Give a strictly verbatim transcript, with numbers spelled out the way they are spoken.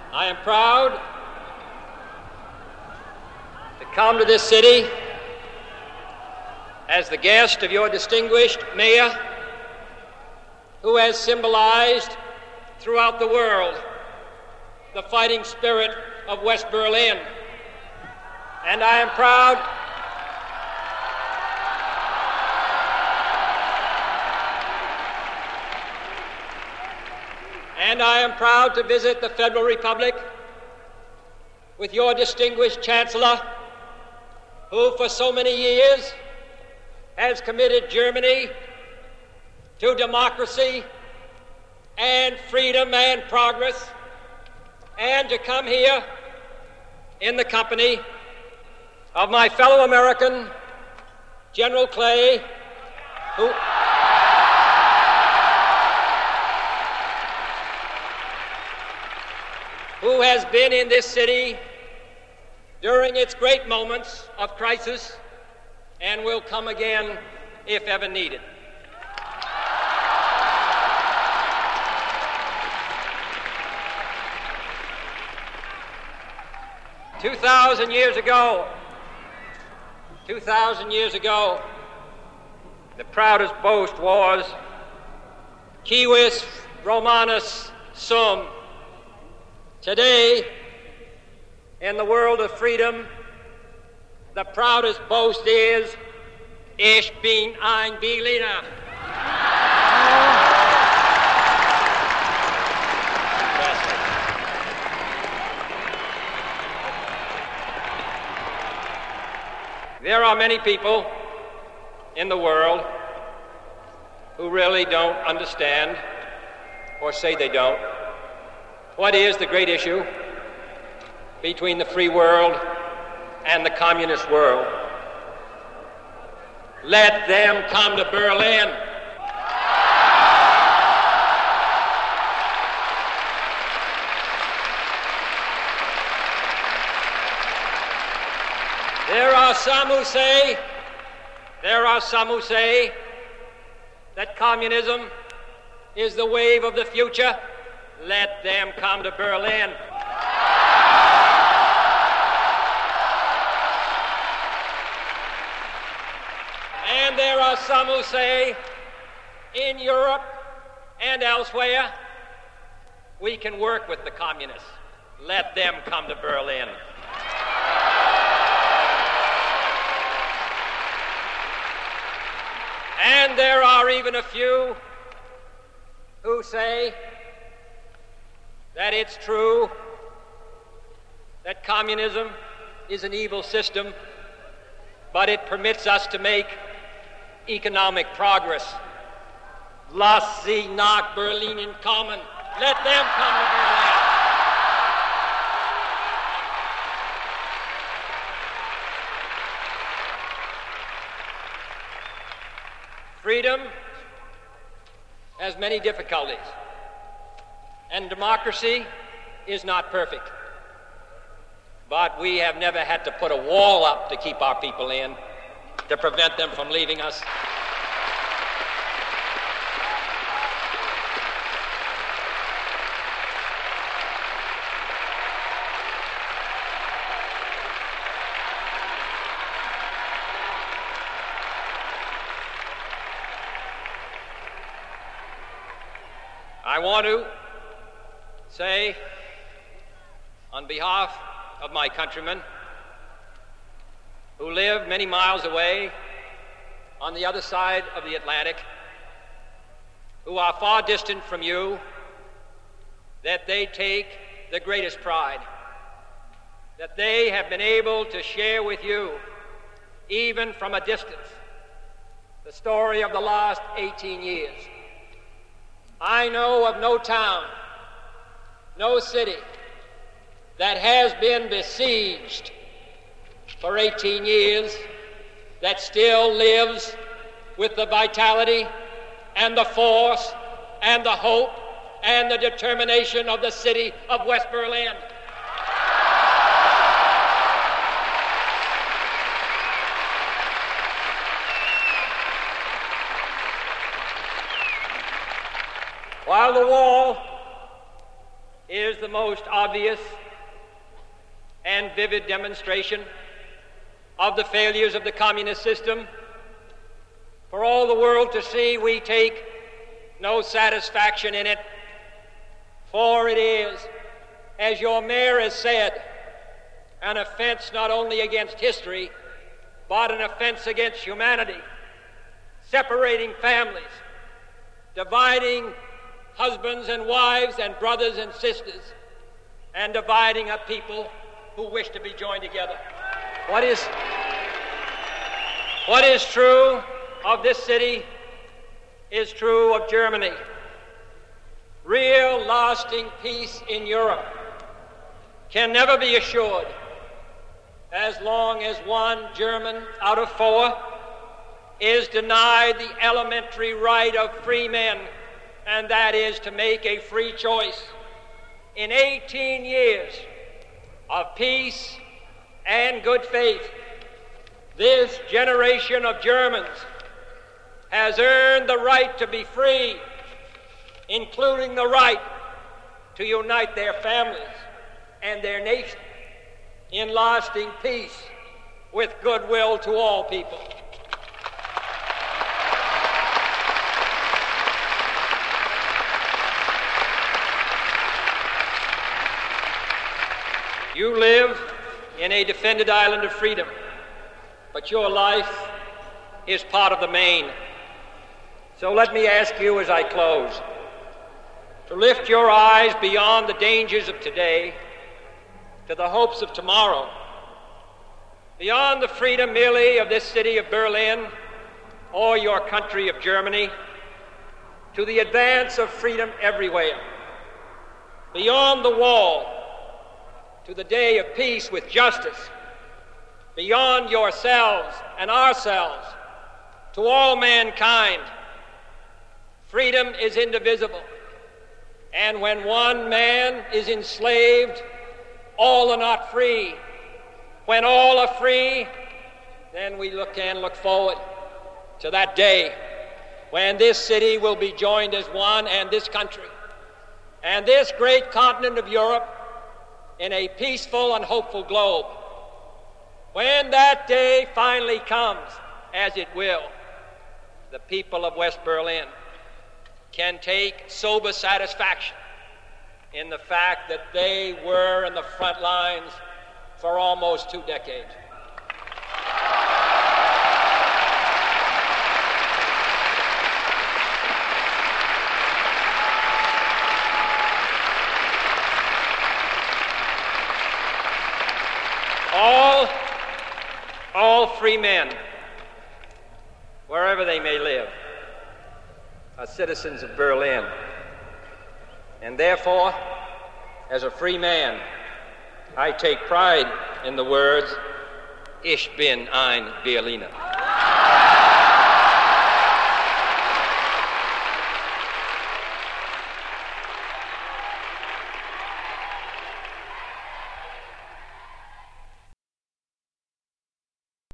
I am proud to come to this city as the guest of your distinguished mayor, who has symbolized throughout the world the fighting spirit of West Berlin. And I am proud and I am proud to visit the Federal Republic with your distinguished Chancellor, who for so many years has committed Germany to democracy and freedom and progress, and to come here in the company of my fellow American, General Clay, who, who has been in this city during its great moments of crisis and will come again if ever needed. Two thousand years ago, two thousand years ago, the proudest boast was Civis Romanus Sum. Today, in the world of freedom, the proudest boast is Ich bin ein Berliner. There are many people in the world who really don't understand, or say they don't, what is the great issue between the free world and the communist world. Let them come to Berlin. There are some who say, there are some who say that communism is the wave of the future. Let them come to Berlin. And there are some who say, in Europe and elsewhere, we can work with the communists. Let them come to Berlin. And there are even a few who say that it's true that communism is an evil system, but it permits us to make economic progress. Lass sie nach Berlin kommen. Let them come to Berlin. Freedom has many difficulties, and democracy is not perfect. But we have never had to put a wall up to keep our people in, to prevent them from leaving us. I want to say, on behalf of my countrymen who live many miles away on the other side of the Atlantic, who are far distant from you, that they take the greatest pride, that they have been able to share with you, even from a distance, the story of the last eighteen years. I know of no town, no city that has been besieged for eighteen years that still lives with the vitality and the force and the hope and the determination of the city of West Berlin. While the wall is the most obvious and vivid demonstration of the failures of the communist system. For all the world to see, we take no satisfaction in it, for it is, as your mayor has said, an offense not only against history, but an offense against humanity, separating families, dividing husbands and wives and brothers and sisters, and dividing a people who wish to be joined together. What is, what is true of this city is true of Germany. Real, lasting peace in Europe can never be assured as long as one German out of four is denied the elementary right of free men, and that is to make a free choice. In eighteen years of peace and good faith, this generation of Germans has earned the right to be free, including the right to unite their families and their nation in lasting peace with goodwill to all people. You live in a defended island of freedom, but your life is part of the main. So let me ask you as I close to lift your eyes beyond the dangers of today to the hopes of tomorrow, beyond the freedom merely of this city of Berlin or your country of Germany, to the advance of freedom everywhere, beyond the wall to the day of peace with justice, beyond yourselves and ourselves to all mankind. Freedom is indivisible, and when one man is enslaved, all are not free. When all are free, then we look can look forward to that day when this city will be joined as one, and this country and this great continent of Europe in a peaceful and hopeful globe. When that day finally comes, as it will, the people of West Berlin can take sober satisfaction in the fact that they were in the front lines for almost two decades. All, all free men, wherever they may live, are citizens of Berlin. And therefore, as a free man, I take pride in the words, Ich bin ein Berliner.